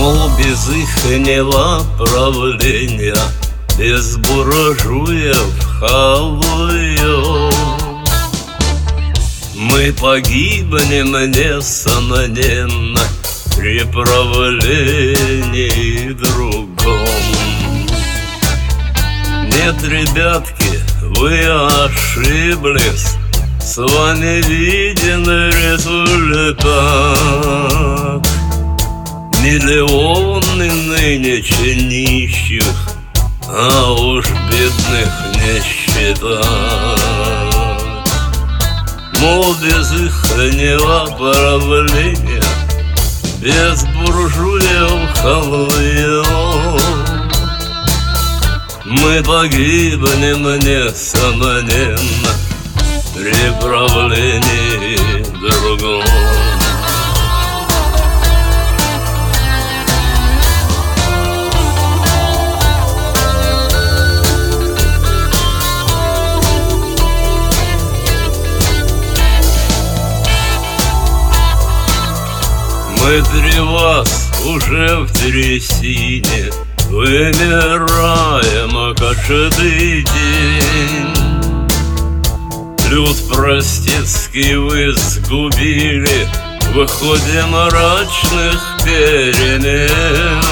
Мол, без ихнего правления, без буржуев халуев, мы погибнем, несомненно, при правлении другом. Нет, ребятки, вы ошиблись, с вами виден результат. Миллионы нынче нищих, а уж бедных не считать. Мол, без ихнего правления, без буржуев халуев, мы погибнем, несомненно, при правлении другом. Мы при вас уже в трясине вымираем каждый день. Люд простецкий вы сгубили в ходе мрачных перемен.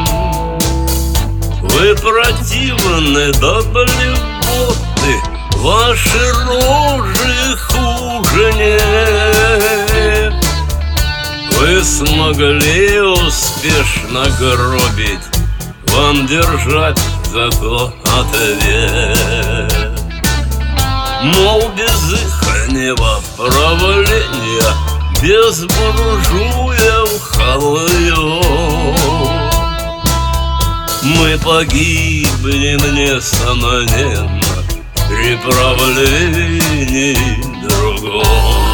Вы противны до блевоты, ваши рожи хуже нет. Вы смогли успешно гробить, вам держать зато ответ. Мол, без ихнего правления, без буржуев халуев, мы погибнем, несомненно, при правлении другом.